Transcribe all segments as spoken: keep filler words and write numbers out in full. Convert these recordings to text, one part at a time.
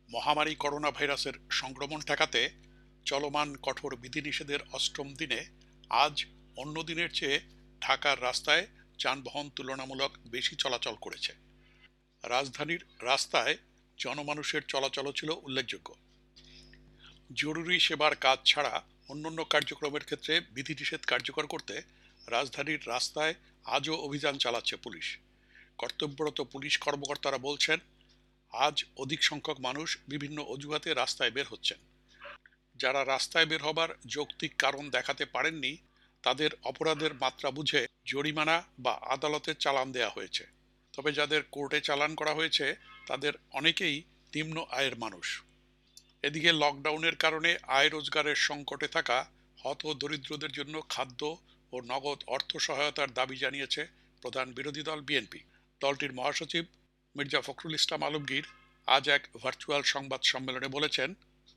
মহামারী করোনা ভাইরাসের সংক্রমণ ঠেকাতে চলমান কঠোর বিধিনিষেধের অষ্টম দিনে আজ অন্য দিনের চেয়ে ঢাকার রাস্তায় যানবাহন তুলনামূলক বেশি চলাচল করেছে। রাজধানীর রাস্তায় জনমানুষের চলাচলও ছিল উল্লেখযোগ্য। জরুরি সেবার কাজ ছাড়া অন্যান্য কার্যক্রমের ক্ষেত্রে বিধিনিষেধ কার্যকর করতে রাজধানীর রাস্তায় আজও অভিযান চালাচ্ছে পুলিশ। কর্তব্যরত পুলিশ কর্মকর্তারা বলছেন, আজ অধিক সংখ্যক মানুষ বিভিন্ন অজুহাতে রাস্তায় বের হচ্ছেন। যারা রাস্তায় বের হবার যৌক্তিক কারণ দেখাতে পারেননি, তাদের অপরাধের মাত্রা বুঝে জরিমানা বা আদালতের চালান দেয়া হয়েছে। তবে যাদের কোর্টে চালান করা হয়েছে তাদের অনেকেই নিম্ন আয়ের মানুষ। এদিকে লকডাউনের কারণে আয় রোজগারের সংকটে থাকা হত দরিদ্রদের জন্য খাদ্য ও নগদ অর্থ সহায়তার দাবি জানিয়েছে প্রধান বিরোধী দল বিএনপি। দলটির মহাসচিব মির্জা ফখরুল ইসলাম আলমগীর আজ এক ভার্চুয়াল সংবাদ সম্মেলনে বলেছেন,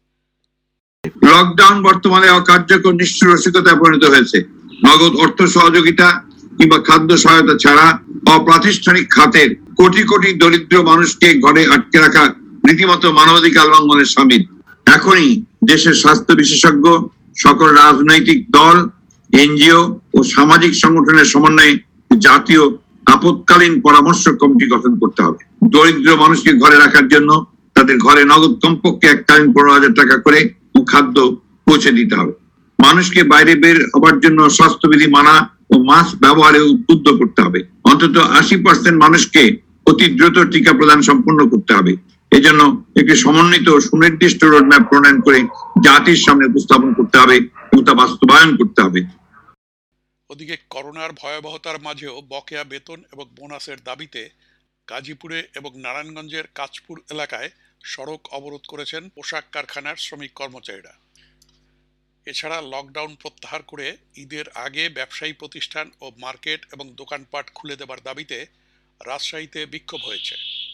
লকডাউন বর্তমানে অকার্যকর নিশ্চয়তায় পরিণত হয়েছে। নগদ অর্থ সহযোগিতা কিংবা খাদ্য সহায়তা ছাড়া অপ্রাতিষ্ঠানিক খাতের কোটি কোটি দরিদ্র মানুষকে ঘরে আটকে রাখা রীতিমতো মানবাধিকার লঙ্ঘনের শামিল। এখনই দেশের স্বাস্থ্য বিশেষজ্ঞ, সকল রাজনৈতিক দল, এনজিও ও সামাজিক সংগঠনের সমন্বয়ে জাতীয় আপৎকালীন পরামর্শ কমিটি গঠন করতে হবে। দরিদ্র মানুষকে ঘরে রাখার জন্য তাদের ঘরে নগদ কমপক্ষে এককালীন পনেরো হাজার টাকা করে খাদ্য পৌঁছে দিতে হবে। মানুষকে বাইরে বের হবার জন্য স্বাস্থ্যবিধি মানা ও মাস্ক ব্যবহারে উদ্বুদ্ধ করতে হবে। অন্তত আশি পার্সেন্ট মানুষকে অতি দ্রুত টিকা প্রদান সম্পন্ন করতে হবে। এজন্য একটি সমন্বিত সুনির্দিষ্ট রোডম্যাপ প্রণয়ন করে জাতির সামনে উপস্থাপন করতে হবে এবং তা বাস্তবায়ন করতে হবে। ওদিকে করোনার ভয়াবহতার মাঝেও বকেয়া বেতন এবং বোনাসের দাবিতে গাজীপুরে এবং নারায়ণগঞ্জের কাঁচপুর এলাকায় সড়ক অবরোধ করেছেন পোশাক কারখানার শ্রমিক কর্মচারীরা। এছাড়া লকডাউন প্রত্যাহার করে ঈদের আগে ব্যবসায়ী প্রতিষ্ঠান ও মার্কেট এবং দোকানপাট খুলে দেবার দাবিতে রাজশাহীতে বিক্ষোভ হয়েছে।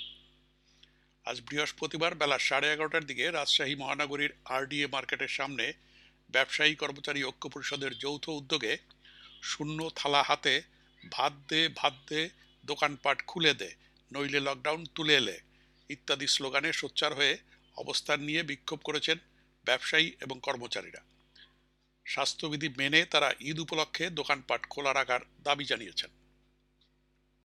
আজ বৃহস্পতিবার বেলা সাড়ে এগারোটার দিকে রাজশাহী মহানগরীর আরডিএ মার্কেটের সামনে ব্যবসায়ী কর্মচারী ঐক্য পরিষদের যৌথ উদ্যোগে শূন্য থালা হাতে ভাত দে ভাত দে, দোকানপাট খুলে দে, নইলে লকডাউন তুলে এলে ইত্যাদি স্লোগানে সোচ্চার হয়ে অবস্থান নিয়ে বিক্ষোভ করেছেন ব্যবসায়ী এবং কর্মচারীরা। স্বাস্থ্যবিধি মেনে তারা ঈদ উপলক্ষে দোকানপাট খোলা রাখার দাবি জানিয়েছেন।